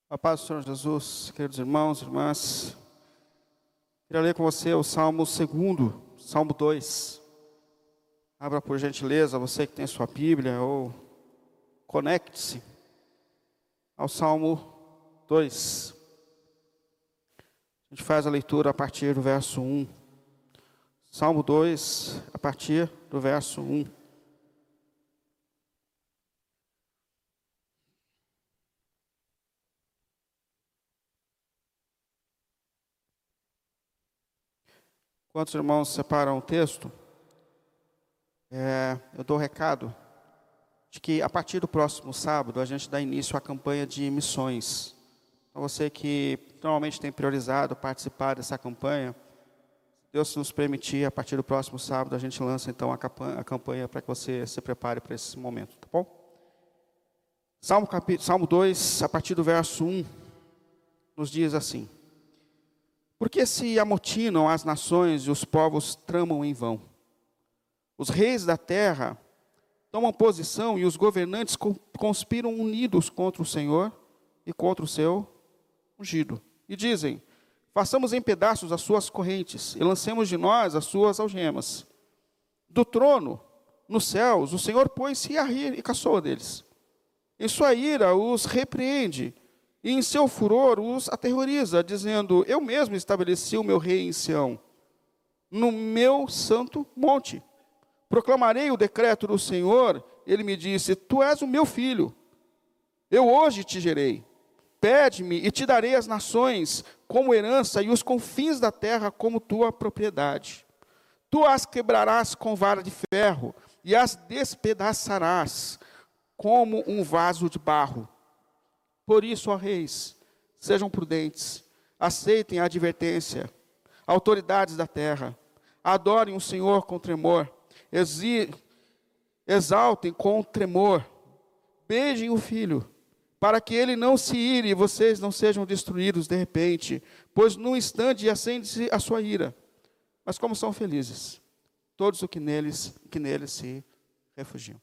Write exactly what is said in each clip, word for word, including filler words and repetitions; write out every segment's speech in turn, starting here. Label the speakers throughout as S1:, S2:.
S1: A paz do Senhor Jesus, queridos irmãos, irmãs. Queria ler com você o Salmo segundo, Salmo dois. Abra por gentileza, você que tem sua Bíblia, ou conecte-se ao Salmo dois. A gente faz a leitura a partir do verso um. Salmo dois, a partir do verso um. Quantos irmãos separam o texto? É, eu dou o recado de que a partir do próximo sábado a gente dá início à campanha de missões. Então você que normalmente tem priorizado participar dessa campanha, se Deus nos permitir, a partir do próximo sábado a gente lança então a campanha, a campanha para que você se prepare para esse momento, tá bom? Salmo, capi, Salmo dois, a partir do verso um, nos diz assim: Porque se amotinam as nações e os povos tramam em vão? Os reis da terra tomam posição e os governantes conspiram unidos contra o Senhor e contra o seu ungido. E dizem: façamos em pedaços as suas correntes e lancemos de nós as suas algemas. Do trono, nos céus, o Senhor pôs-se a rir e caçoa deles. Em sua ira os repreende, e em seu furor os aterroriza, dizendo: eu mesmo estabeleci o meu rei em Sião, no meu santo monte. Proclamarei o decreto do Senhor. Ele me disse: tu és o meu filho, eu hoje te gerei. Pede-me e te darei as nações como herança e os confins da terra como tua propriedade. Tu as quebrarás com vara de ferro e as despedaçarás como um vaso de barro. Por isso, ó reis, sejam prudentes, aceitem a advertência, autoridades da terra, adorem o Senhor com tremor, exi, exaltem com tremor, beijem o Filho, para que ele não se ire e vocês não sejam destruídos de repente, pois num instante acende-se a sua ira. Mas como são felizes todos os que neles, que neles se refugiam.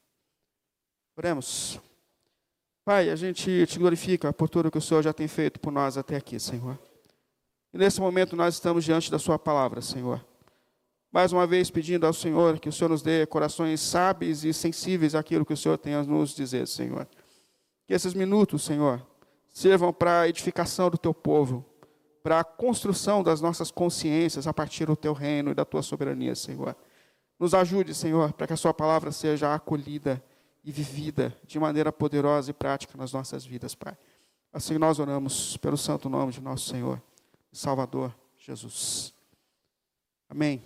S1: Oremos. Pai, a gente te glorifica por tudo que o Senhor já tem feito por nós até aqui, Senhor. E nesse momento nós estamos diante da sua palavra, Senhor. Mais uma vez pedindo ao Senhor que o Senhor nos dê corações sábios e sensíveis àquilo que o Senhor tem a nos dizer, Senhor. Que esses minutos, Senhor, sirvam para a edificação do teu povo, para a construção das nossas consciências a partir do teu reino e da tua soberania, Senhor. Nos ajude, Senhor, para que a sua palavra seja acolhida e vivida de maneira poderosa e prática nas nossas vidas, Pai. Assim nós oramos pelo santo nome de nosso Senhor e Salvador Jesus. Amém.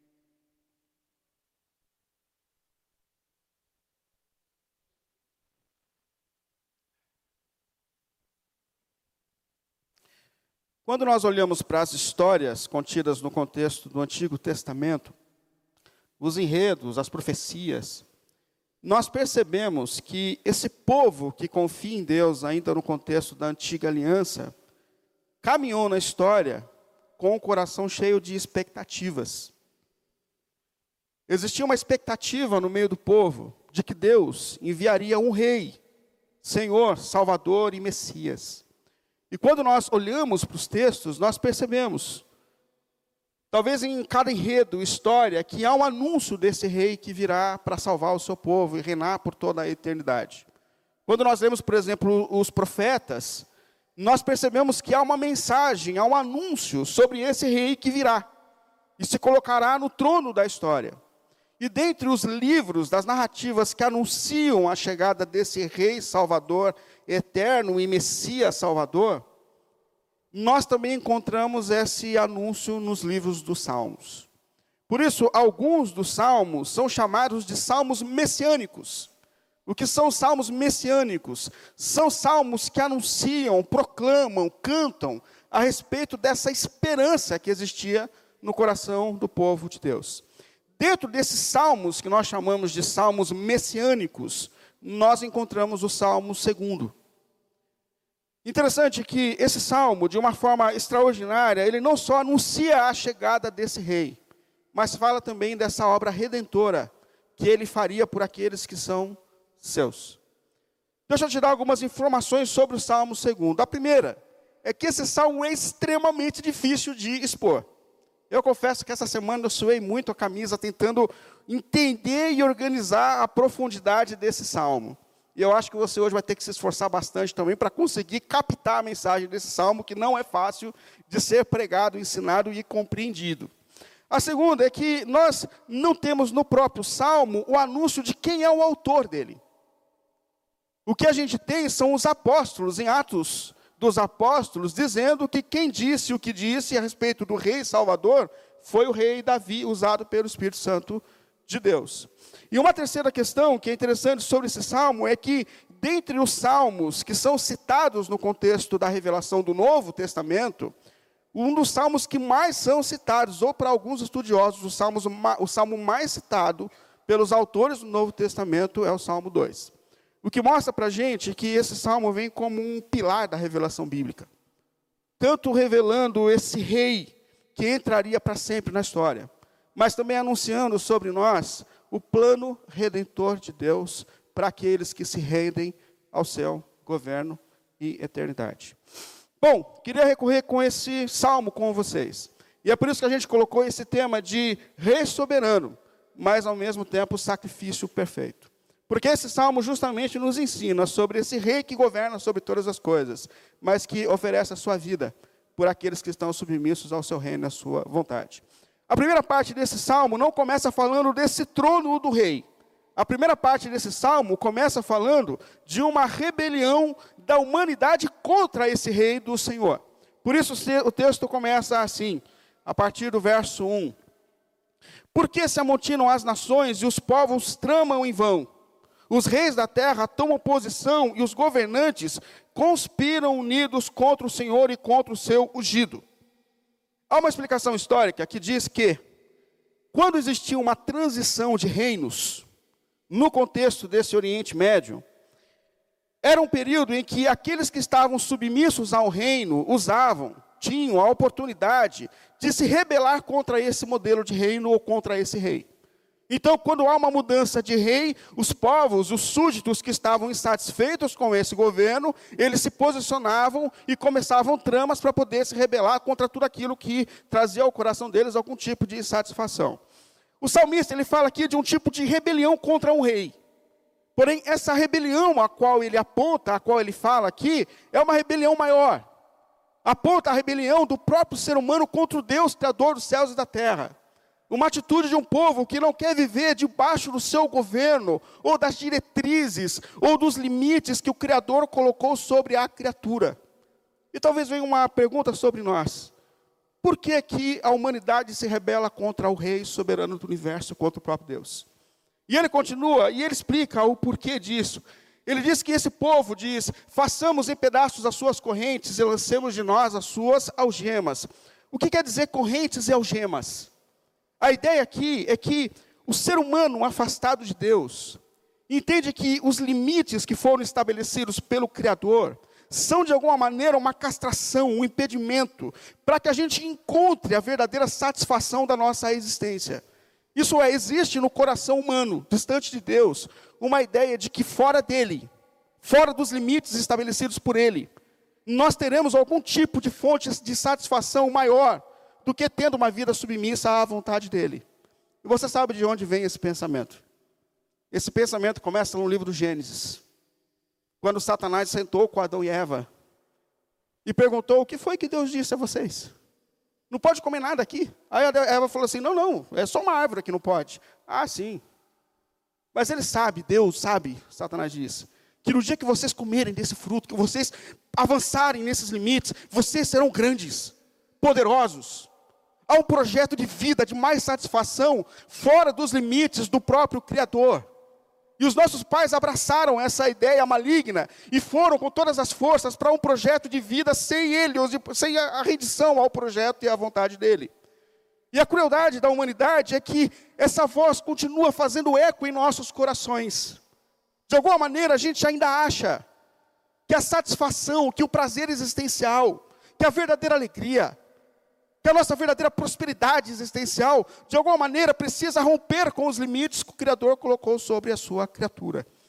S1: Quando nós olhamos para as histórias contidas no contexto do Antigo Testamento, os enredos, as profecias, nós percebemos que esse povo que confia em Deus, ainda no contexto da antiga aliança, caminhou na história com o coração cheio de expectativas. Existia uma expectativa no meio do povo de que Deus enviaria um rei, Senhor, Salvador e Messias. E quando nós olhamos para os textos, nós percebemos, talvez em cada enredo, história, que há um anúncio desse rei que virá para salvar o seu povo e reinar por toda a eternidade. Quando nós lemos, por exemplo, os profetas, nós percebemos que há uma mensagem, há um anúncio sobre esse rei que virá e se colocará no trono da história. E dentre os livros, das narrativas que anunciam a chegada desse rei salvador eterno e Messias salvador, nós também encontramos esse anúncio nos livros dos Salmos. Por isso, alguns dos Salmos são chamados de Salmos messiânicos. O que são Salmos messiânicos? São salmos que anunciam, proclamam, cantam a respeito dessa esperança que existia no coração do povo de Deus. Dentro desses salmos, que nós chamamos de salmos messiânicos, nós encontramos o Salmo segundo. Interessante que esse salmo, de uma forma extraordinária, ele não só anuncia a chegada desse rei, mas fala também dessa obra redentora que ele faria por aqueles que são seus. Deixa eu te dar algumas informações sobre o Salmo segundo. A primeira é que esse salmo é extremamente difícil de expor. Eu confesso que essa semana eu suei muito a camisa tentando entender e organizar a profundidade desse salmo. E eu acho que você hoje vai ter que se esforçar bastante também para conseguir captar a mensagem desse salmo, que não é fácil de ser pregado, ensinado e compreendido. A segunda é que nós não temos no próprio salmo o anúncio de quem é o autor dele. O que a gente tem são os apóstolos, em Atos dos Apóstolos, dizendo que quem disse o que disse a respeito do rei Salvador foi o rei Davi, usado pelo Espírito Santo de Deus. E uma terceira questão que é interessante sobre esse salmo é que, dentre os salmos que são citados no contexto da revelação do Novo Testamento, um dos salmos que mais são citados, ou para alguns estudiosos, o salmo, o salmo mais citado pelos autores do Novo Testamento é o Salmo dois. O que mostra para a gente que esse salmo vem como um pilar da revelação bíblica. Tanto revelando esse rei que entraria para sempre na história, mas também anunciando sobre nós o plano redentor de Deus para aqueles que se rendem ao seu governo e eternidade. Bom, queria recorrer com esse salmo com vocês. E é por isso que a gente colocou esse tema de rei soberano, mas ao mesmo tempo sacrifício perfeito. Porque esse salmo justamente nos ensina sobre esse rei que governa sobre todas as coisas, mas que oferece a sua vida por aqueles que estão submissos ao seu reino e à sua vontade. A primeira parte desse salmo não começa falando desse trono do rei. A primeira parte desse salmo começa falando de uma rebelião da humanidade contra esse rei do Senhor. Por isso o texto começa assim, a partir do verso um. Por que se amontinam as nações e os povos tramam em vão? Os reis da terra tomam posição e os governantes conspiram unidos contra o Senhor e contra o seu ungido. Há uma explicação histórica que diz que, quando existia uma transição de reinos, no contexto desse Oriente Médio, era um período em que aqueles que estavam submissos ao reino usavam, tinham a oportunidade de se rebelar contra esse modelo de reino ou contra esse rei. Então, quando há uma mudança de rei, os povos, os súditos que estavam insatisfeitos com esse governo, eles se posicionavam e começavam tramas para poder se rebelar contra tudo aquilo que trazia ao coração deles algum tipo de insatisfação. O salmista, ele fala aqui de um tipo de rebelião contra um rei. Porém, essa rebelião a qual ele aponta, a qual ele fala aqui, é uma rebelião maior. Aponta a rebelião do próprio ser humano contra o Deus, Criador dos céus e da terra. Uma atitude de um povo que não quer viver debaixo do seu governo, ou das diretrizes, ou dos limites que o Criador colocou sobre a criatura. E talvez venha uma pergunta sobre nós. Por que que a humanidade se rebela contra o Rei soberano do universo, contra o próprio Deus? E ele continua, e ele explica o porquê disso. Ele diz que esse povo diz, façamos em pedaços as suas correntes e lancemos de nós as suas algemas. O que quer dizer correntes e algemas? A ideia aqui é que o ser humano afastado de Deus entende que os limites que foram estabelecidos pelo Criador são de alguma maneira uma castração, um impedimento, para que a gente encontre a verdadeira satisfação da nossa existência. Isso é, existe no coração humano, distante de Deus, uma ideia de que fora dele, fora dos limites estabelecidos por ele, nós teremos algum tipo de fonte de satisfação maior do que tendo uma vida submissa à vontade dele. E você sabe de onde vem esse pensamento? Esse pensamento começa no livro do Gênesis, quando Satanás sentou com Adão e Eva e perguntou, o que foi que Deus disse a vocês? Não pode comer nada aqui. Aí a Eva falou assim, não, não, é só uma árvore que não pode. Ah, sim. Mas ele sabe, Deus sabe, Satanás disse, que no dia que vocês comerem desse fruto, que vocês avançarem nesses limites, vocês serão grandes, poderosos. Há um projeto de vida, de mais satisfação, fora dos limites do próprio Criador. E os nossos pais abraçaram essa ideia maligna e foram com todas as forças para um projeto de vida sem ele, sem a rendição ao projeto e à vontade dele. E a crueldade da humanidade é que essa voz continua fazendo eco em nossos corações. De alguma maneira a gente ainda acha que a satisfação, que o prazer existencial, que a verdadeira alegria, que a nossa verdadeira prosperidade existencial, de alguma maneira precisa romper com os limites que o Criador colocou sobre a sua criatura.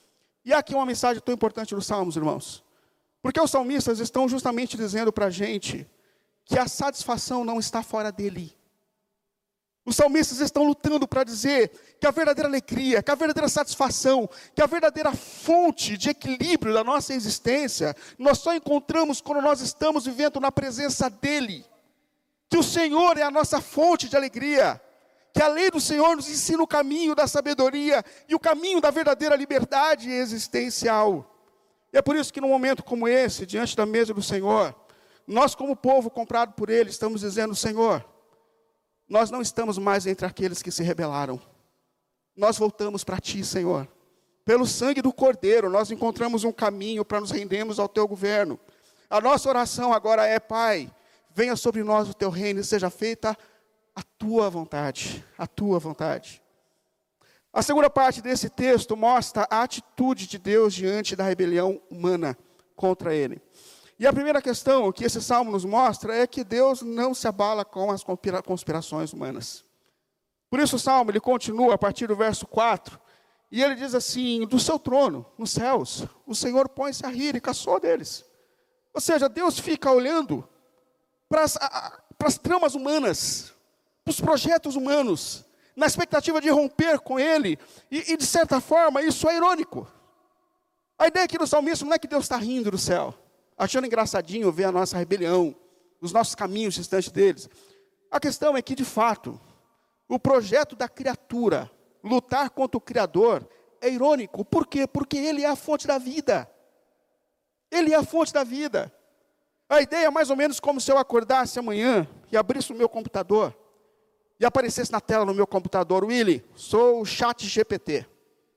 S1: E aqui uma mensagem tão importante dos Salmos, irmãos. Porque os salmistas estão justamente dizendo para a gente que a satisfação não está fora dele. Os salmistas estão lutando para dizer que a verdadeira alegria, que a verdadeira satisfação, que a verdadeira fonte de equilíbrio da nossa existência, nós só encontramos quando nós estamos vivendo na presença dele. Que o Senhor é a nossa fonte de alegria. Que a lei do Senhor nos ensina o caminho da sabedoria e o caminho da verdadeira liberdade existencial. E é por isso que num momento como esse, diante da mesa do Senhor, nós como povo comprado por Ele, estamos dizendo: Senhor, nós não estamos mais entre aqueles que se rebelaram. Nós voltamos para Ti, Senhor. Pelo sangue do Cordeiro, nós encontramos um caminho para nos rendermos ao Teu governo. A nossa oração agora é: Pai, venha sobre nós o Teu reino e seja feita a Tua vontade, a Tua vontade. A segunda parte desse texto mostra a atitude de Deus diante da rebelião humana contra Ele. E a primeira questão que esse salmo nos mostra é que Deus não se abala com as conspirações humanas. Por isso o salmo ele continua a partir do verso quatro, e ele diz assim: do seu trono, nos céus, o Senhor põe-se a rir e caçou deles. Ou seja, Deus fica olhando para as, para as tramas humanas, para os projetos humanos, na expectativa de romper com Ele, e, e de certa forma isso é irônico. A ideia aqui do salmista não é que Deus está rindo do céu, achando engraçadinho ver a nossa rebelião, os nossos caminhos distantes deles. A questão é que, de fato, o projeto da criatura, lutar contra o Criador, é irônico. Por quê? Porque Ele é a fonte da vida. Ele é a fonte da vida. A ideia é mais ou menos como se eu acordasse amanhã e abrisse o meu computador e aparecesse na tela no meu computador: Willy, sou o chat G P T.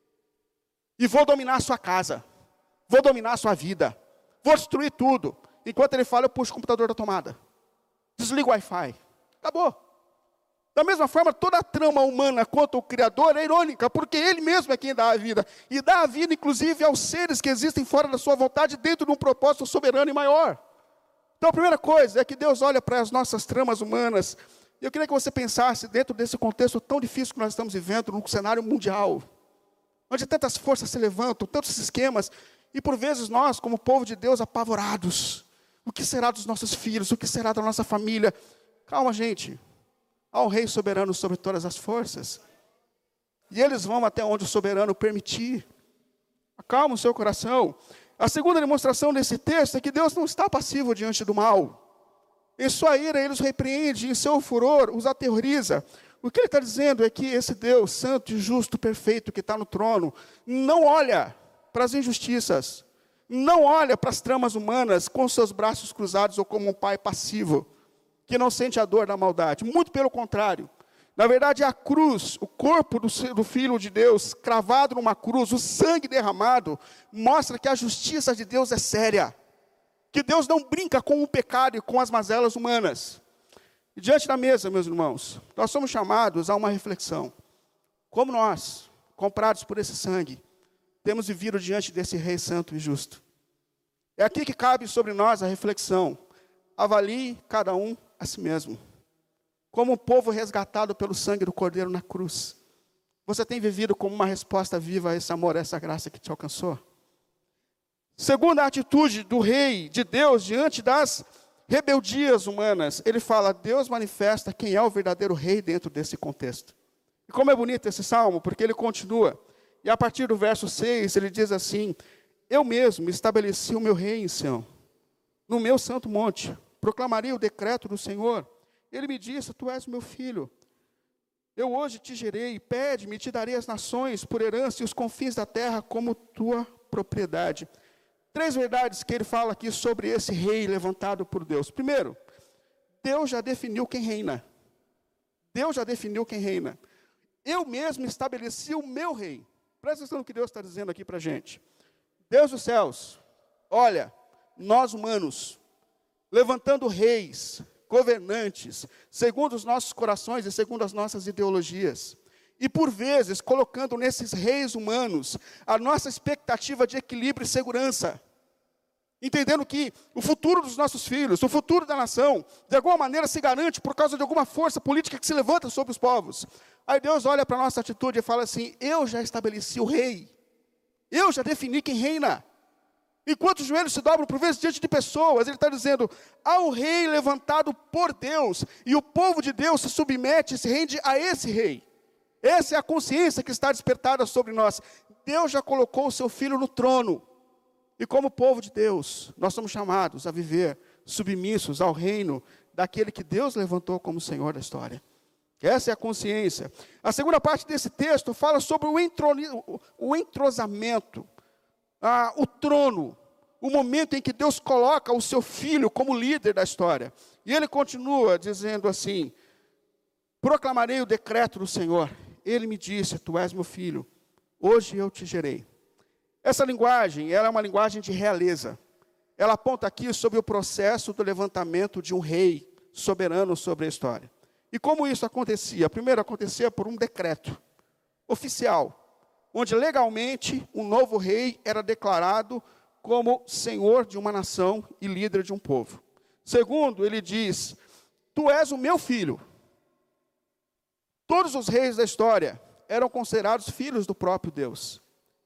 S1: E vou dominar a sua casa. Vou dominar a sua vida. Vou destruir tudo. Enquanto ele fala, eu puxo o computador da tomada. Desligo o Wi-Fi. Acabou. Da mesma forma, toda a trama humana contra o Criador é irônica, porque Ele mesmo é quem dá a vida. E dá a vida, inclusive, aos seres que existem fora da sua vontade, dentro de um propósito soberano e maior. Então, a primeira coisa é que Deus olha para as nossas tramas humanas. E eu queria que você pensasse, dentro desse contexto tão difícil que nós estamos vivendo, num cenário mundial, onde tantas forças se levantam, tantos esquemas, e por vezes nós, como povo de Deus, apavorados. O que será dos nossos filhos? O que será da nossa família? Calma, gente. Há um rei soberano sobre todas as forças. E eles vão até onde o soberano permitir. Acalma o seu coração. A segunda demonstração desse texto é que Deus não está passivo diante do mal. Em sua ira, Ele os repreende, em seu furor, os aterroriza. O que Ele está dizendo é que esse Deus santo e justo, perfeito, que está no trono, não olha para as injustiças, não olha para as tramas humanas com seus braços cruzados ou como um pai passivo, que não sente a dor da maldade. Muito pelo contrário. Na verdade, a cruz, o corpo do, do Filho de Deus, cravado numa cruz, o sangue derramado, mostra que a justiça de Deus é séria. Que Deus não brinca com o pecado e com as mazelas humanas. E diante da mesa, meus irmãos, nós somos chamados a uma reflexão. Como nós, comprados por esse sangue, temos vivido diante desse Rei Santo e Justo. É aqui que cabe sobre nós a reflexão. Avalie cada um a si mesmo. Como um povo resgatado pelo sangue do Cordeiro na cruz. Você tem vivido como uma resposta viva a esse amor, a essa graça que te alcançou? Segunda atitude do rei de Deus diante das rebeldias humanas. Ele fala: Deus manifesta quem é o verdadeiro rei dentro desse contexto. E como é bonito esse salmo, porque ele continua. E a partir do verso seis, ele diz assim: eu mesmo estabeleci o meu rei em Sião, no meu santo monte. Proclamarei o decreto do Senhor. Ele me disse: tu és meu filho. Eu hoje te gerei, pede-me e te darei as nações por herança e os confins da terra como tua propriedade. Três verdades que ele fala aqui sobre esse rei levantado por Deus. Primeiro, Deus já definiu quem reina. Deus já definiu quem reina. Eu mesmo estabeleci o meu rei. Presta atenção no que Deus está dizendo aqui para a gente. Deus dos céus, olha, nós humanos, levantando reis, governantes, segundo os nossos corações e segundo as nossas ideologias. E por vezes, colocando nesses reis humanos a nossa expectativa de equilíbrio e segurança. Entendendo que o futuro dos nossos filhos, o futuro da nação, de alguma maneira se garante por causa de alguma força política que se levanta sobre os povos. Aí Deus olha para a nossa atitude e fala assim: eu já estabeleci o rei. Eu já defini quem reina. Enquanto os joelhos se dobram por vezes diante de pessoas, ele está dizendo, há um rei levantado por Deus, e o povo de Deus se submete e se rende a esse rei. Essa é a consciência que está despertada sobre nós. Deus já colocou o seu Filho no trono. E como povo de Deus, nós somos chamados a viver submissos ao reino daquele que Deus levantou como Senhor da história. Essa é a consciência. A segunda parte desse texto fala sobre o, entroni, o entrosamento, ah, o trono, o momento em que Deus coloca o seu Filho como líder da história. E ele continua dizendo assim, proclamarei o decreto do Senhor. Ele me disse, tu és meu filho, hoje eu te gerei. Essa linguagem, ela é uma linguagem de realeza. Ela aponta aqui sobre o processo do levantamento de um rei soberano sobre a história. E como isso acontecia? Primeiro, acontecia por um decreto oficial, onde legalmente um novo rei era declarado como senhor de uma nação e líder de um povo. Segundo, ele diz, tu és o meu filho. Todos os reis da história eram considerados filhos do próprio Deus.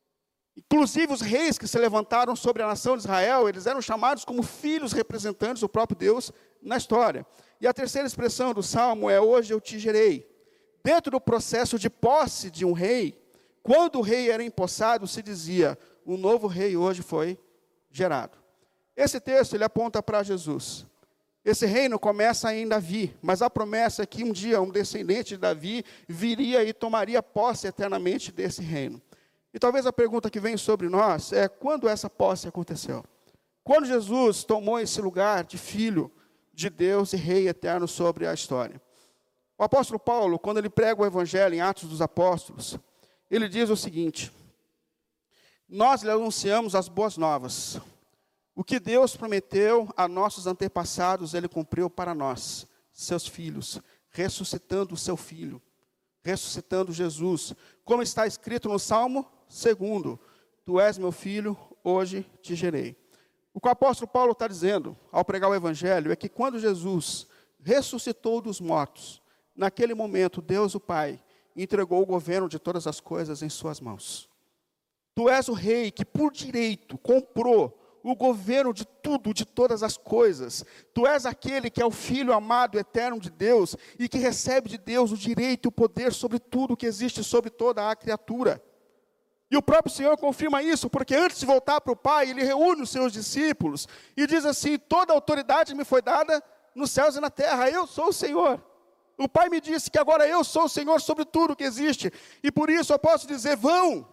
S1: Inclusive os reis que se levantaram sobre a nação de Israel, eles eram chamados como filhos representantes do próprio Deus na história. E a terceira expressão do Salmo é, hoje eu te gerei. Dentro do processo de posse de um rei, quando o rei era empossado, se dizia, o novo rei hoje foi gerado. Esse texto, ele aponta para Jesus. Esse reino começa em Davi, mas a promessa é que um dia um descendente de Davi viria e tomaria posse eternamente desse reino. E talvez a pergunta que vem sobre nós é, quando essa posse aconteceu? Quando Jesus tomou esse lugar de filho de Deus e rei eterno sobre a história? O apóstolo Paulo, quando ele prega o evangelho em Atos dos Apóstolos, ele diz o seguinte, nós lhe anunciamos as boas novas. O que Deus prometeu a nossos antepassados, ele cumpriu para nós, seus filhos, ressuscitando o seu filho, ressuscitando Jesus, como está escrito no Salmo segundo, tu és meu filho, hoje te gerei. O que o apóstolo Paulo está dizendo, ao pregar o evangelho, é que quando Jesus ressuscitou dos mortos, naquele momento, Deus o Pai entregou o governo de todas as coisas em suas mãos. Tu és o rei que por direito comprou o governo de tudo, de todas as coisas. Tu és aquele que é o Filho amado, eterno de Deus, e que recebe de Deus o direito e o poder sobre tudo que existe, sobre toda a criatura. E o próprio Senhor confirma isso, porque antes de voltar para o Pai, Ele reúne os seus discípulos, e diz assim, toda a autoridade me foi dada nos céus e na terra, eu sou o Senhor. O Pai me disse que agora eu sou o Senhor sobre tudo que existe, e por isso eu posso dizer, vão,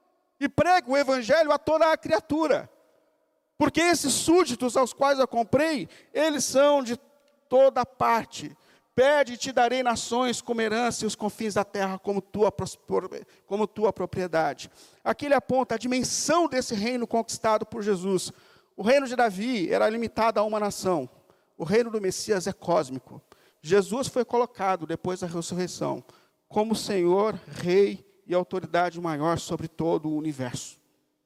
S1: e pregue o Evangelho a toda a criatura. Porque esses súditos aos quais eu comprei, eles são de toda parte. Pede e te darei nações como herança e os confins da terra como tua, como tua propriedade. Aqui ele aponta a dimensão desse reino conquistado por Jesus. O reino de Davi era limitado a uma nação. O reino do Messias é cósmico. Jesus foi colocado, depois da ressurreição, como Senhor, Rei e autoridade maior sobre todo o universo.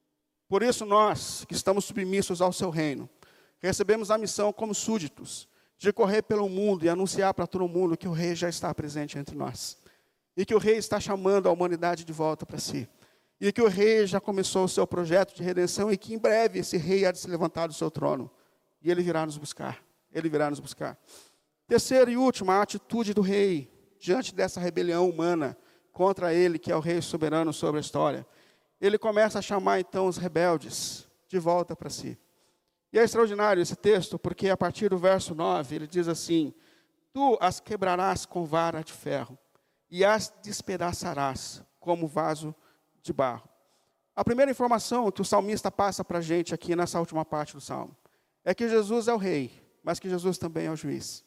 S1: Por isso nós, que estamos submissos ao seu reino, recebemos a missão como súditos, de correr pelo mundo e anunciar para todo mundo que o rei já está presente entre nós. E que o rei está chamando a humanidade de volta para si. E que o rei já começou o seu projeto de redenção e que em breve esse rei há de se levantar do seu trono. E ele virá nos buscar. Ele virá nos buscar. Terceiro e último, a atitude do rei diante dessa rebelião humana contra ele, que é o rei soberano sobre a história. Ele começa a chamar então os rebeldes de volta para si. E é extraordinário esse texto, porque a partir do verso nove, ele diz assim, tu as quebrarás com vara de ferro, e as despedaçarás como vaso de barro. A primeira informação que o salmista passa para a gente aqui nessa última parte do salmo, é que Jesus é o rei, mas que Jesus também é o juiz.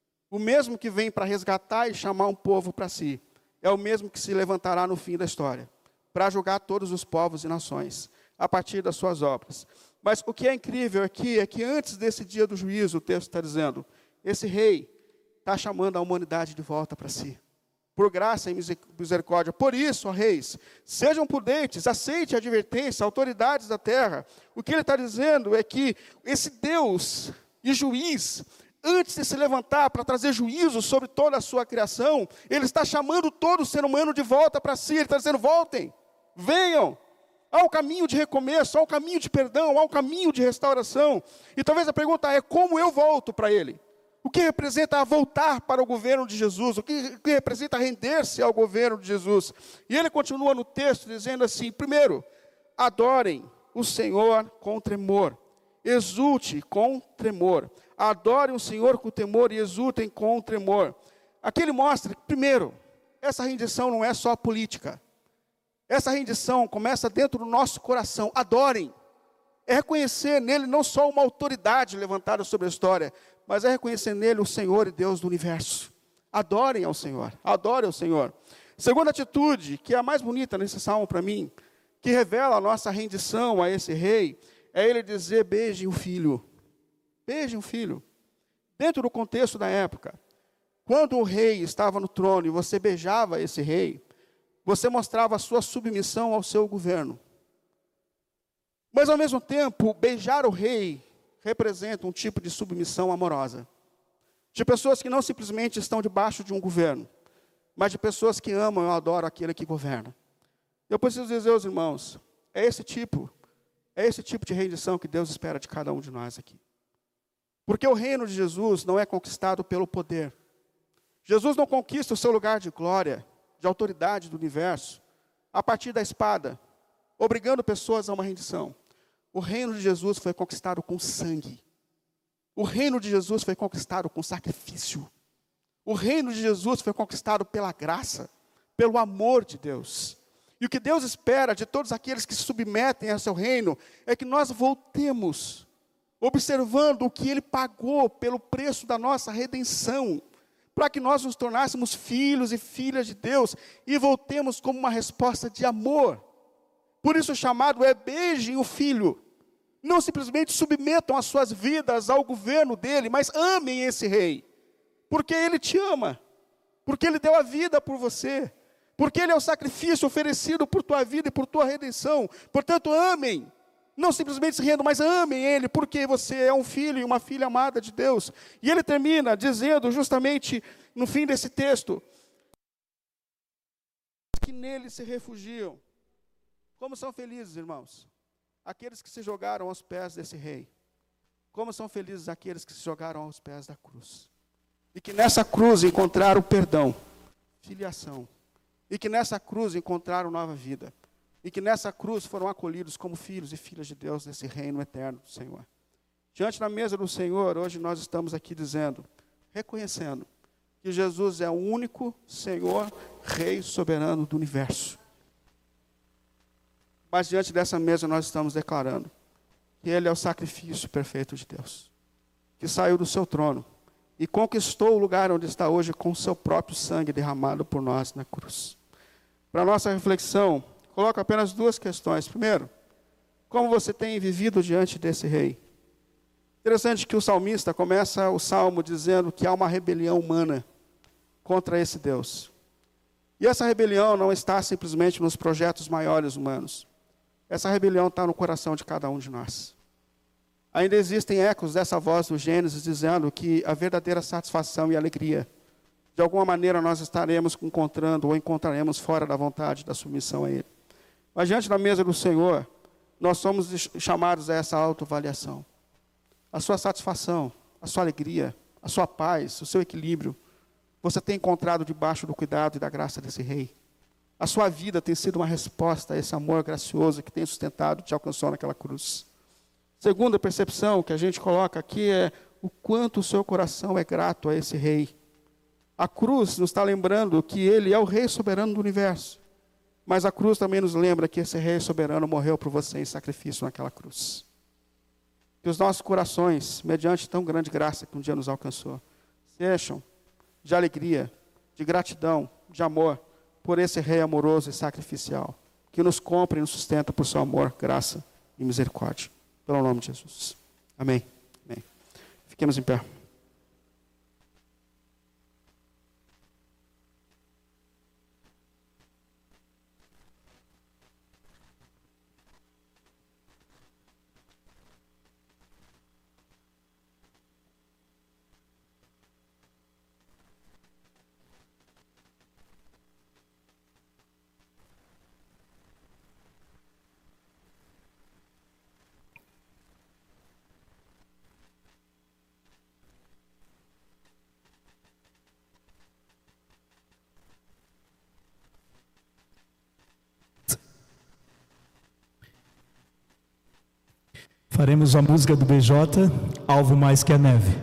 S1: O mesmo que vem para resgatar e chamar um povo para si, é o mesmo que se levantará no fim da história, para julgar todos os povos e nações, a partir das suas obras. Mas o que é incrível aqui é que antes desse dia do juízo, o texto está dizendo, esse rei está chamando a humanidade de volta para si, por graça e misericórdia. Por isso, ó reis, sejam prudentes, aceite a advertência, autoridades da terra. O que ele está dizendo é que esse Deus e juiz, antes de se levantar para trazer juízo sobre toda a sua criação, ele está chamando todo o ser humano de volta para si. Ele está dizendo, voltem, venham, há um caminho de recomeço, há um caminho de perdão, há um caminho de restauração. E talvez a pergunta é, como eu volto para Ele? O que representa voltar para o governo de Jesus? O que, o que representa render-se ao governo de Jesus? E ele continua no texto dizendo assim, primeiro, adorem o Senhor com tremor, exulte com tremor. Adorem o Senhor com temor e exultem com tremor. Aqui ele mostra, primeiro, essa rendição não é só política. Essa rendição começa dentro do nosso coração. Adorem. É reconhecer nele não só uma autoridade levantada sobre a história, mas é reconhecer nele o Senhor e Deus do universo. Adorem ao Senhor. Adorem ao Senhor. Segunda atitude, que é a mais bonita nesse salmo para mim, que revela a nossa rendição a esse rei, é ele dizer, beijem o filho. Beijem o filho. Dentro do contexto da época, quando o rei estava no trono e você beijava esse rei, você mostrava a sua submissão ao seu governo. Mas, ao mesmo tempo, beijar o rei representa um tipo de submissão amorosa. De pessoas que não simplesmente estão debaixo de um governo, mas de pessoas que amam e adoram aquele que governa. Eu preciso dizer aos irmãos, é esse tipo, é esse tipo de rendição que Deus espera de cada um de nós aqui. Porque o reino de Jesus não é conquistado pelo poder. Jesus não conquista o seu lugar de glória, de autoridade do universo, a partir da espada, obrigando pessoas a uma rendição. O reino de Jesus foi conquistado com sangue. O reino de Jesus foi conquistado com sacrifício. O reino de Jesus foi conquistado pela graça, pelo amor de Deus. E o que Deus espera de todos aqueles que se submetem a seu reino é que nós voltemos, observando o que Ele pagou pelo preço da nossa redenção, para que nós nos tornássemos filhos e filhas de Deus e voltemos como uma resposta de amor. Por isso o chamado é beijem o filho. Não simplesmente submetam as suas vidas ao governo dele, mas amem esse rei. Porque ele te ama. Porque ele deu a vida por você. Porque ele é o sacrifício oferecido por tua vida e por tua redenção. Portanto, amem. Não simplesmente se rendam, mas amem ele, porque você é um filho e uma filha amada de Deus. E ele termina dizendo justamente no fim desse texto, que nele se refugiam. Como são felizes, irmãos, aqueles que se jogaram aos pés desse rei. Como são felizes aqueles que se jogaram aos pés da cruz. E que nessa cruz encontraram perdão, filiação. E que nessa cruz encontraram nova vida. E que nessa cruz foram acolhidos como filhos e filhas de Deus nesse reino eterno do Senhor. Diante da mesa do Senhor, hoje nós estamos aqui dizendo, reconhecendo, que Jesus é o único Senhor, Rei soberano do universo. Mas diante dessa mesa nós estamos declarando que Ele é o sacrifício perfeito de Deus, que saiu do seu trono e conquistou o lugar onde está hoje com o seu próprio sangue derramado por nós na cruz. Para a nossa reflexão, coloco apenas duas questões. Primeiro, como você tem vivido diante desse rei? Interessante que o salmista começa o salmo dizendo que há uma rebelião humana contra esse Deus. E essa rebelião não está simplesmente nos projetos maiores humanos. Essa rebelião está no coração de cada um de nós. Ainda existem ecos dessa voz do Gênesis dizendo que a verdadeira satisfação e alegria, de alguma maneira nós estaremos encontrando ou encontraremos fora da vontade da submissão a Ele. Mas diante da mesa do Senhor, nós somos chamados a essa autoavaliação. A sua satisfação, a sua alegria, a sua paz, o seu equilíbrio, você tem encontrado debaixo do cuidado e da graça desse rei. A sua vida tem sido uma resposta a esse amor gracioso que tem sustentado e te alcançou naquela cruz. Segunda percepção que a gente coloca aqui é o quanto o seu coração é grato a esse rei. A cruz nos está lembrando que ele é o rei soberano do universo. Mas a cruz também nos lembra que esse rei soberano morreu por você em sacrifício naquela cruz. Que os nossos corações, mediante tão grande graça que um dia nos alcançou, se encham de alegria, de gratidão, de amor, por esse rei amoroso e sacrificial, que nos compra e nos sustenta por seu amor, graça e misericórdia. Pelo nome de Jesus. Amém. Amém. Fiquemos em pé.
S2: Faremos a música do B J, Alvo Mais Que a Neve.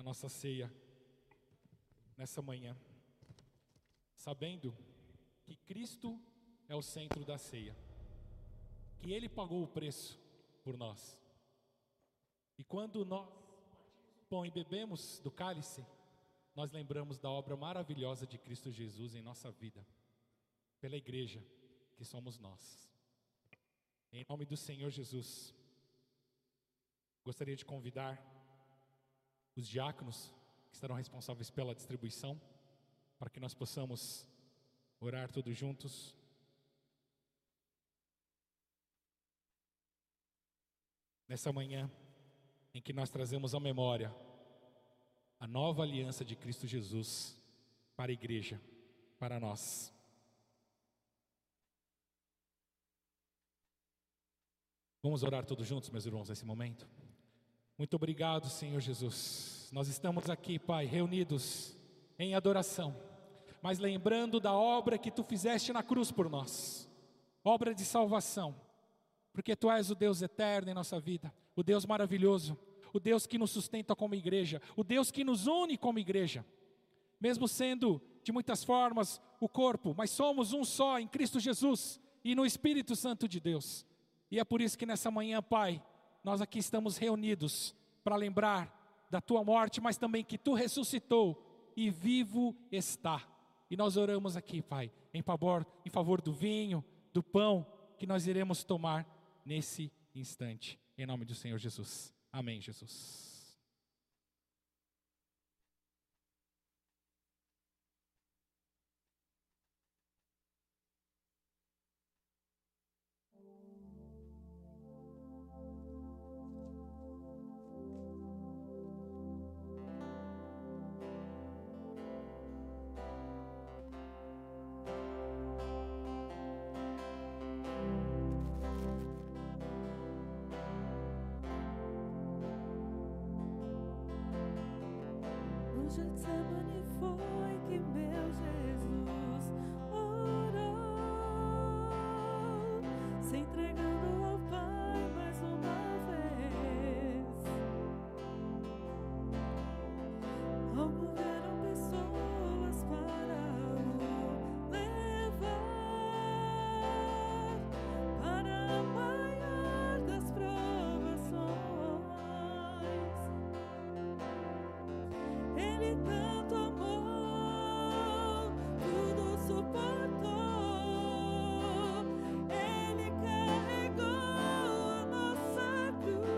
S3: nossa ceia nessa manhã, sabendo que Cristo é o centro da ceia, que Ele pagou o preço por nós. E quando nós partimos o pão e bebemos do cálice, nós lembramos da obra maravilhosa de Cristo Jesus em nossa vida, pela igreja que somos nós. Em nome do Senhor Jesus, gostaria de convidar os diáconos que estarão responsáveis pela distribuição, para que nós possamos orar todos juntos. Nessa manhã em que nós trazemos à memória a nova aliança de Cristo Jesus para a igreja, para nós. Vamos orar todos juntos, meus irmãos, nesse momento. Muito obrigado, Senhor Jesus. Nós estamos aqui, Pai, reunidos em adoração, mas lembrando da obra que Tu fizeste na cruz por nós, obra de salvação, porque Tu és o Deus eterno em nossa vida, o Deus maravilhoso, o Deus que nos sustenta como igreja, o Deus que nos une como igreja, mesmo sendo de muitas formas o corpo, mas somos um só em Cristo Jesus e no Espírito Santo de Deus. E é por isso que nessa manhã, Pai, nós aqui estamos reunidos para lembrar da Tua morte, mas também que Tu ressuscitou e vivo está. E nós oramos aqui, Pai, em favor, em favor do vinho, do pão que nós iremos tomar nesse instante, em nome do Senhor Jesus. Amém, Jesus.
S4: Getsemane foi que meu Jesus orou, se entregando ao Pai mais uma vez. Ao moveram pessoas para o levar para a maior das provações. Ele tanto amou, tudo suportou. Ele carregou a nossa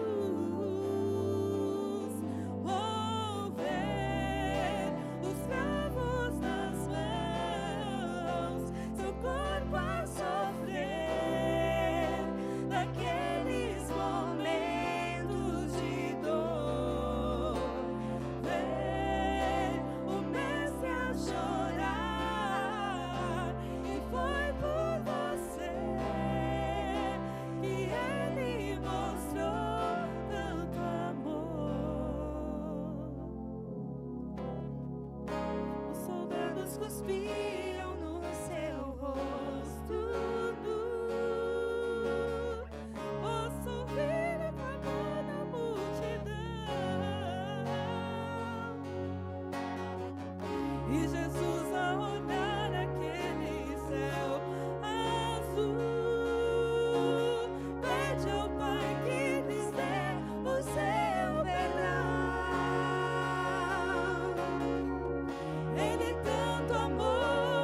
S4: cruz. Oh, ver os cravos nas mãos, seu corpo a sofrer naqueles momentos de dor. Chorar, e foi por você que Ele mostrou tanto amor. Os soldados cuspiam no seu rosto nu, ouço o filho clamar na multidão. E Jesus, a olhar aquele céu azul, pede ao Pai que lhes dê o seu perdão. Ele tanto amou,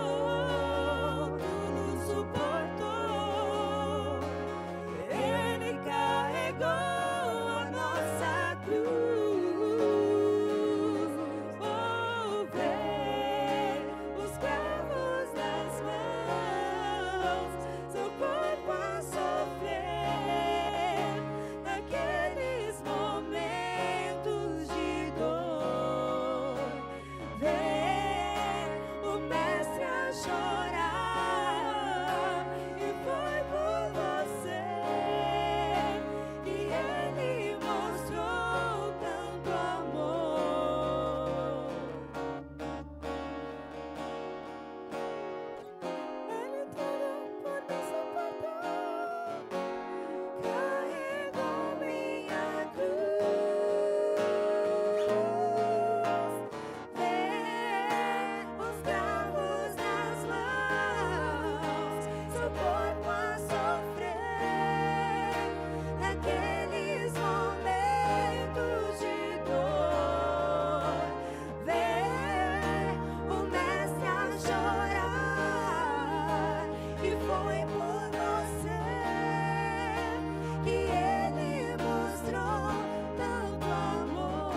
S4: foi por você que Ele mostrou tanto amor.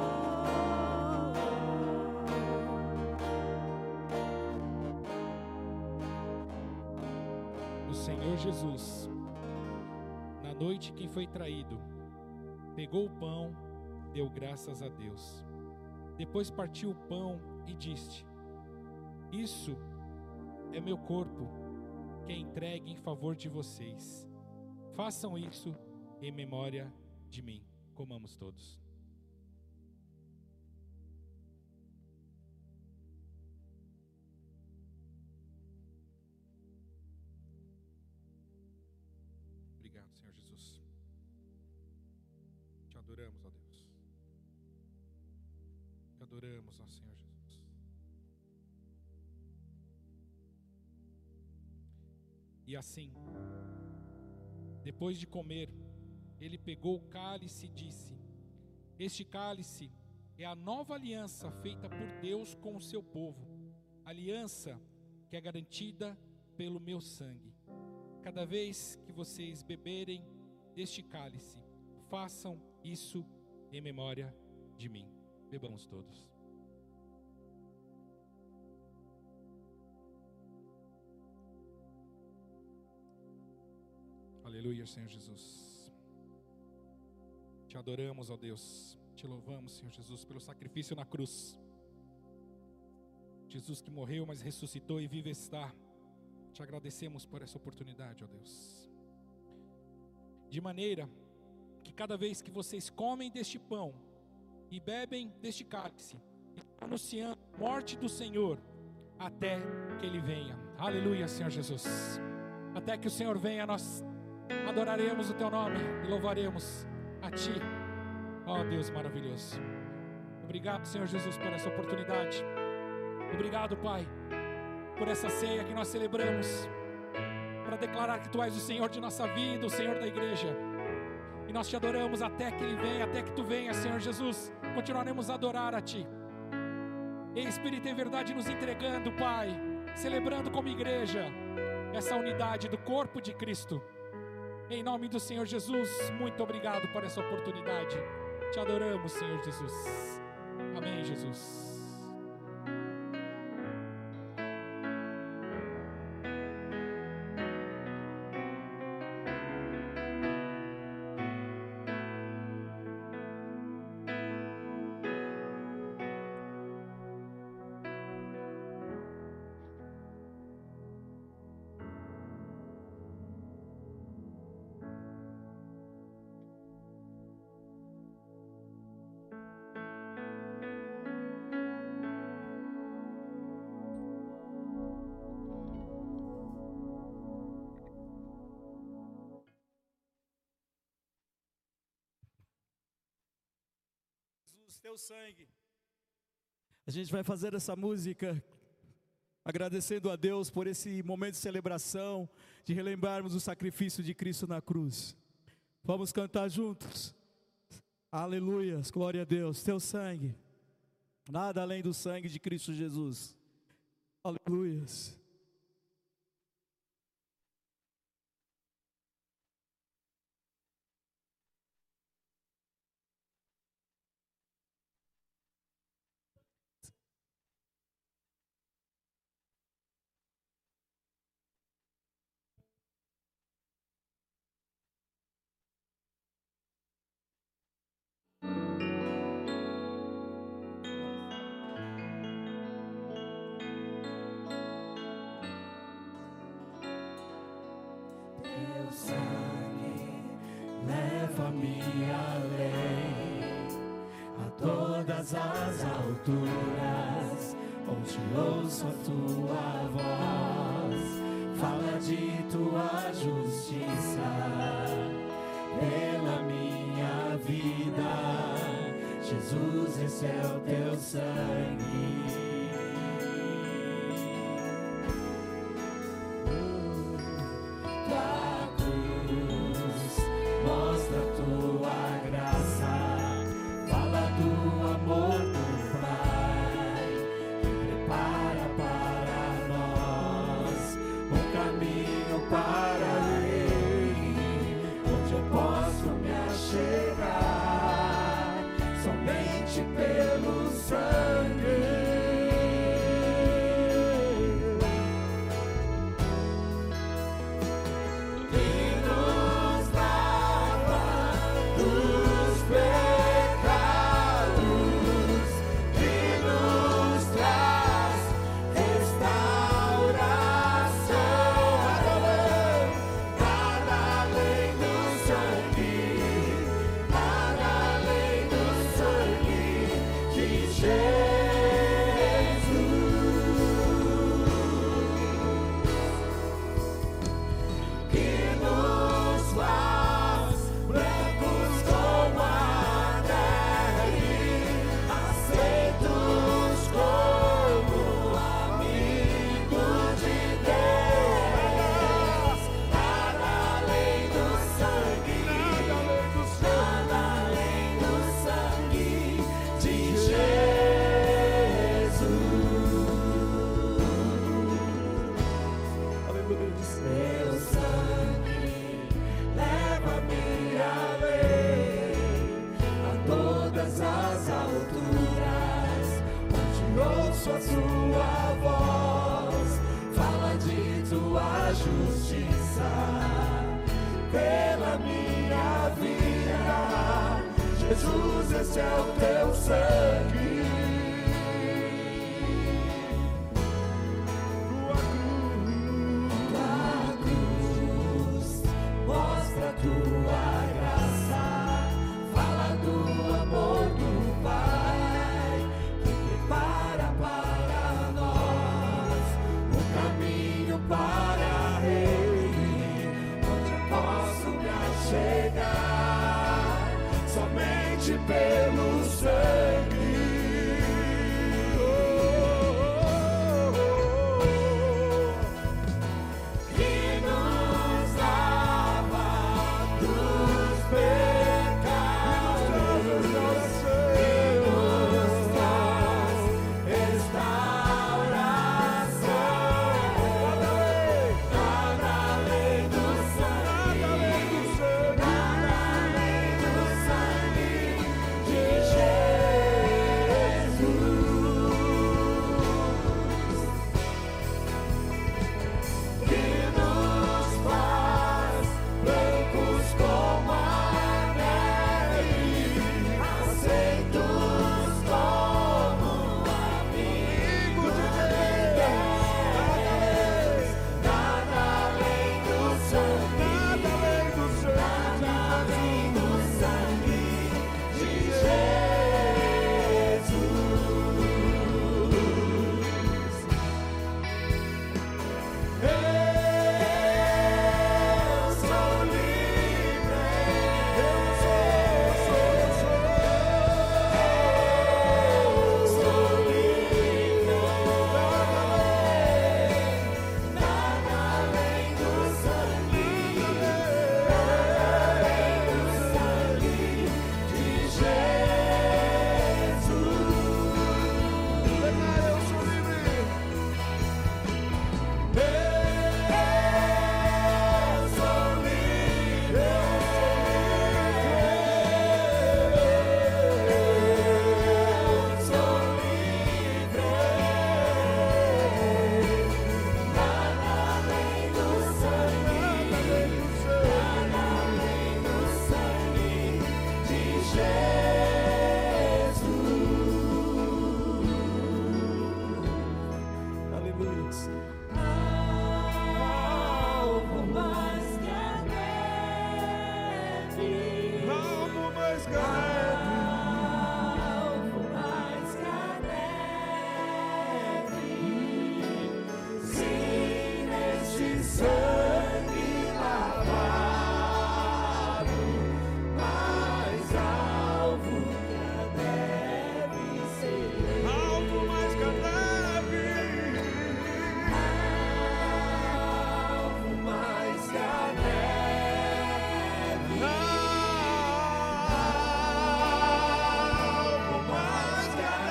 S3: O Senhor Jesus, na noite que foi traído, pegou o pão, deu graças a Deus. Depois partiu o pão e disse: isso é meu corpo, que é entregue em favor de vocês. Façam isso em memória de mim. Comamos todos. Obrigado, Senhor Jesus. Te adoramos, ó Deus. Te adoramos, ó Senhor Jesus. E assim, depois de comer, ele pegou o cálice e disse: este cálice é a nova aliança feita por Deus com o seu povo, aliança que é garantida pelo meu sangue. Cada vez que vocês beberem deste cálice, façam isso em memória de mim. Bebamos todos. Aleluia, Senhor Jesus. Te adoramos, ó Deus. Te louvamos, Senhor Jesus, pelo sacrifício na cruz. Jesus que morreu, mas ressuscitou e vive está. Te agradecemos por essa oportunidade, ó Deus. De maneira que cada vez que vocês comem deste pão e bebem deste cálice, anunciando a morte do Senhor até que Ele venha. Aleluia, Senhor Jesus. Até que o Senhor venha, nós adoraremos o Teu nome e louvaremos a Ti, ó Deus maravilhoso. Obrigado, Senhor Jesus, por essa oportunidade. Obrigado, Pai, por essa ceia que nós celebramos, para declarar que Tu és o Senhor de nossa vida, o Senhor da igreja. E nós Te adoramos até que Ele venha, até que Tu venha, Senhor Jesus. Continuaremos a adorar a Ti, em espírito e em verdade, nos entregando, Pai, celebrando como igreja essa unidade do corpo de Cristo. Em nome do Senhor Jesus, muito obrigado por essa oportunidade. Te adoramos, Senhor Jesus. Amém, Jesus.
S2: Teu sangue. A gente vai fazer essa música agradecendo a Deus por esse momento de celebração, de relembrarmos o sacrifício de Cristo na cruz. Vamos cantar juntos. Aleluias, glória a Deus. Teu sangue, nada além do sangue de Cristo Jesus. Aleluias.
S5: Teu sangue leva-me além, a todas as alturas, onde ouço a tua voz, fala de tua justiça, pela minha vida. Jesus, esse é o teu sangue. Caminho Jesus, esse é o teu sangue. Tua cruz mostra tua graça, fala do amor do Pai, que prepara para nós um caminho para Ele, onde eu posso me achegar somente pelo sangue. Que nos lava dos pecados, que nos traz restauração. Nada além do sangue, nada além do sangue de Jesus. Que nos faz brancos como a neve, aceitos como amigo de Deus. Nada além do sangue, nada além do sangue, nada além do sangue de Jesus. Eu sou livre, eu sou, sou, sou, eu sou livre. Nada além do sangue, nada além do sangue de Jesus. Eu sou livre. Eu sou livre, eu sou livre. Nada além do sangue, nada além do sangue de Jesus.
S2: Aleluia.
S5: Algo mais que a neve, algo mais que a neve, algo mais que a neve, se neste sangue lavado, mais alvo que a neve serei. Algo mais que a neve, algo mais que a neve, algo mais que a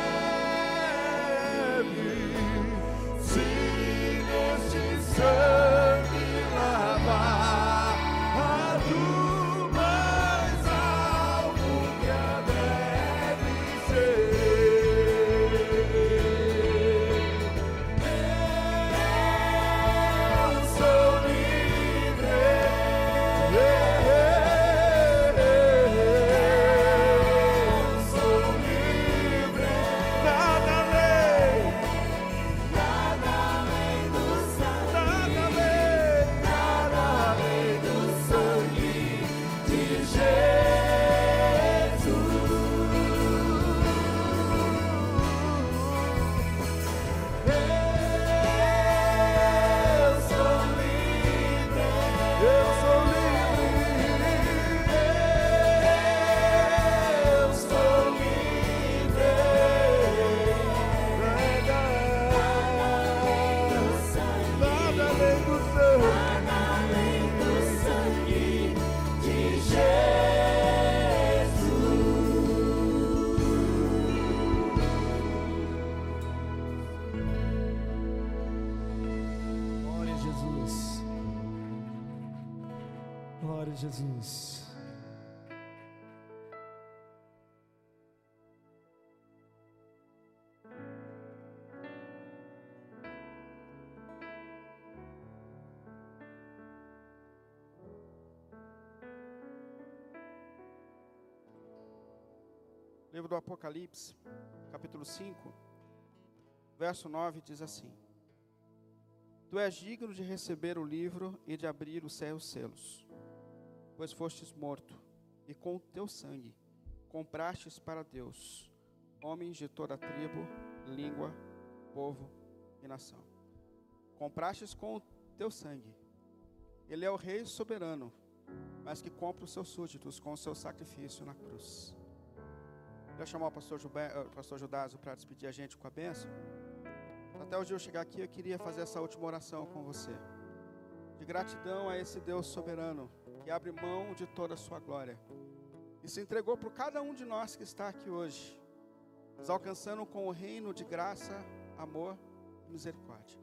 S5: neve, se neste sangue lavado, mais alvo que a neve serei. Eu sou livre, eu sou livre. Nada além, nada além do sangue, nada além, nada além do sangue de Jesus. Eu sou livre, eu sou livre, eu sou livre. Nada além do sangue, nada além do sangue de Jesus.
S2: Glória a Jesus. Glória a Jesus.
S1: Livro do Apocalipse, capítulo cinco, verso nove, diz assim: Tu és digno de receber o livro e de abrir os seus selos, pois fostes morto, e com o teu sangue comprastes para Deus homens de toda tribo, língua, povo e nação. Comprastes com o teu sangue. Ele é o Rei soberano, mas que compra os seus súditos com o seu sacrifício na cruz. Eu vou chamar o pastor, Jubé, o pastor Judaso para despedir a gente com a bênção. Até hoje eu chegar aqui, eu queria fazer essa última oração com você, de gratidão a esse Deus soberano, que abre mão de toda a sua glória, e se entregou por cada um de nós que está aqui hoje, nos alcançando com o reino de graça, amor e misericórdia.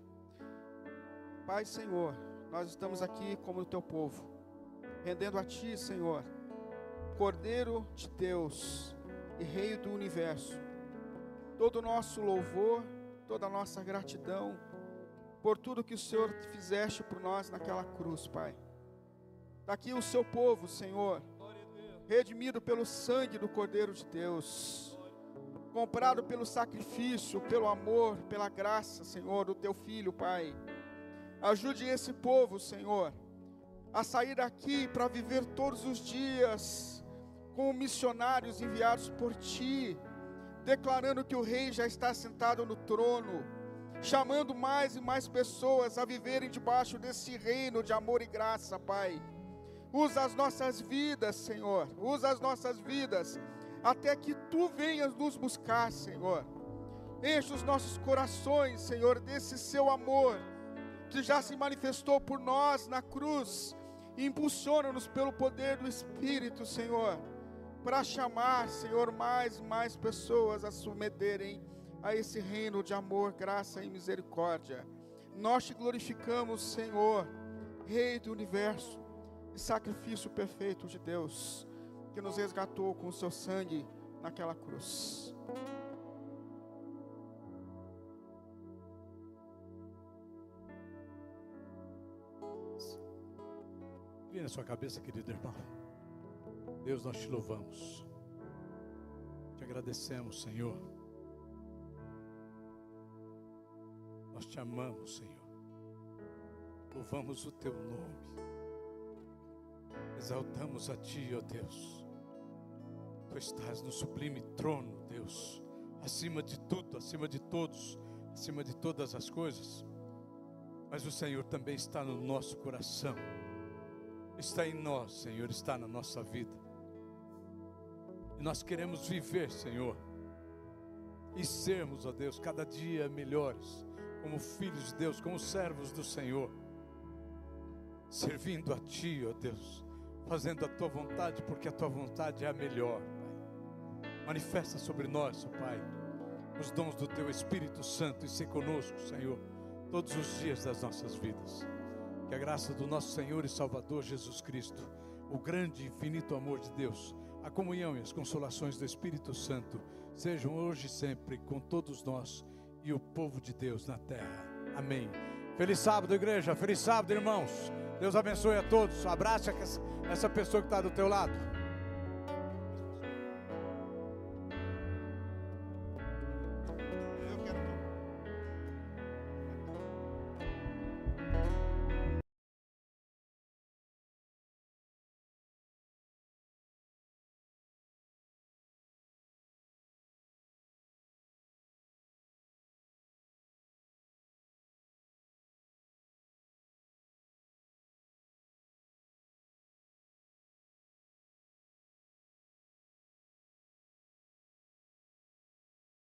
S1: Pai, Senhor, nós estamos aqui como o teu povo, rendendo a Ti, Senhor, Cordeiro de Deus e Rei do Universo, todo o nosso louvor, toda a nossa gratidão, por tudo que o Senhor fizeste por nós naquela cruz, Pai. Está aqui o seu povo, Senhor, redimido pelo sangue do Cordeiro de Deus, comprado pelo sacrifício, pelo amor, pela graça, Senhor, do teu Filho, Pai. Ajude esse povo, Senhor, a sair daqui para viver todos os dias como missionários enviados por Ti, declarando que o Rei já está sentado no trono, chamando mais e mais pessoas a viverem debaixo desse reino de amor e graça, Pai. Usa as nossas vidas, Senhor, usa as nossas vidas, até que Tu venhas nos buscar, Senhor. Enche os nossos corações, Senhor, desse Seu amor, que já se manifestou por nós na cruz, e impulsiona-nos pelo poder do Espírito, Senhor, para chamar, Senhor, mais e mais pessoas a submeterem a esse reino de amor, graça e misericórdia. Nós Te glorificamos, Senhor, Rei do Universo e sacrifício perfeito de Deus, que nos resgatou com o Seu sangue naquela cruz.
S5: Vire na sua cabeça, querido irmão. Deus, nós Te louvamos, Te agradecemos, Senhor. Nós Te amamos, Senhor. Louvamos o Teu nome. Exaltamos a Ti, ó Deus. Tu estás no sublime trono, Deus, acima de tudo, acima de todos, acima de todas as coisas. Mas o Senhor também está no nosso coração. Está em nós, Senhor, está na nossa vida. E nós queremos viver, Senhor, e sermos, ó Deus, cada dia melhores, como filhos de Deus, como servos do Senhor, servindo a Ti, ó Deus, fazendo a Tua vontade, porque a Tua vontade é a melhor, Pai. Manifesta sobre nós, ó Pai, os dons do Teu Espírito Santo, e se conosco, Senhor, todos os dias das nossas vidas. Que a graça do nosso Senhor e Salvador Jesus Cristo, o grande e infinito amor de Deus, a comunhão e as consolações do Espírito Santo sejam hoje e sempre com todos nós e o povo de Deus na terra. Amém. Feliz sábado, igreja. Feliz sábado, irmãos. Deus abençoe a todos. Abraça essa pessoa que está do teu lado.